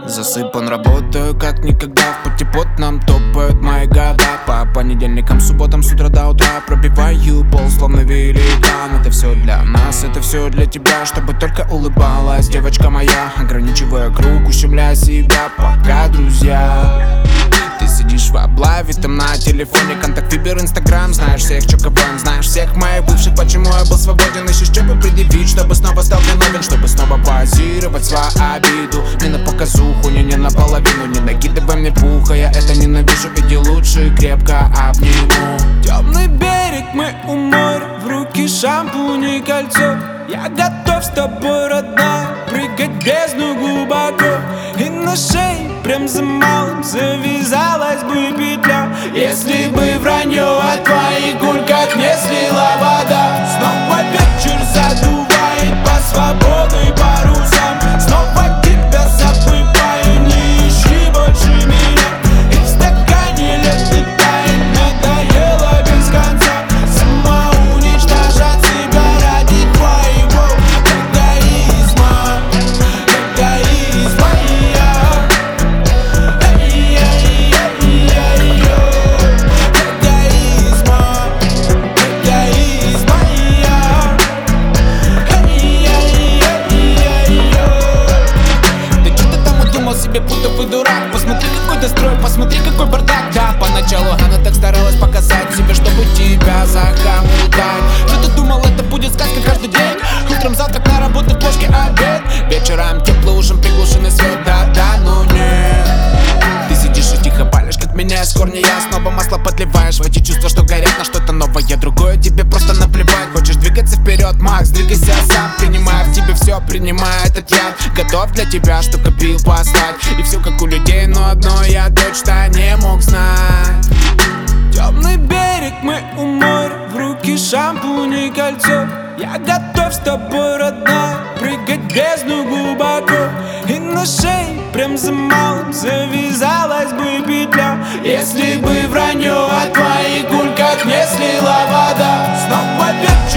Засыпан, работаю как никогда. В пути потном топают мои года. По понедельникам, субботам с утра до утра пробиваю пол, словно великан. Это все для нас, это все для тебя, чтобы только улыбалась девочка моя. Ограничивая круг, ущемляя себя, пока друзья. Ты сидишь в облаве, там на телефоне, контакт, Вибер, Инстаграм. Знаешь всех, чё КВН, знаешь всех моих бывших. Почему я был свободен, ищешь, чтобы предъявить, чтобы снова стал виновен, чтобы снова позировать свою обиду. Не на показуху, не наполовину, не накидывай мне пуха. Я это ненавижу, иди лучше крепко обниму. Темный берег, мы у моря, в руки шампунь и кольцо. Я готов с тобой, родная, прыгать в бездну глубоко. И на шее, прям за малым, завязалась бы петля. Если бы вранье от твоих гуль, как не слила вода. Снова вечер задувает по свободной парусам. Снова тебя забываю, не ищи больше меня. И в стакане лед не тает, надоело без конца. Самоуничтожать себя ради твоего эгоизма. Эгоизма я. Себе будто бы дурак. Посмотри, какой ты строй, посмотри, какой бардак. Да, поначалу она так старалась показать себе, чтобы тебя захомутать. Что ты думал, это будет сказка каждый день? Утром завтрак, на работу, в плошке обед. Вечером теплый ужин, приглушенный свет. Да, ну нет. Ты сидишь и тихо палишь, как меня из корня. Я снова масло подливаешь в эти чувства, что горят на что-то новое, другое тебе просто наплевать. Хочешь двигаться вперед, Макс, двигайся сам. Принимая в тебе все, принимая этот яд. Готов для тебя, что копил послать. И все как у людей, но одно я точно не мог знать. Темный берег, мы у моря, в руки шампунь и кольцо. Я готов с тобой, родная, прыгать в бездну глубоко. И на шее, прям за малым, завязалась бы петля. Если бы вранье от твоих гуль, как не слила вода. Снова ветер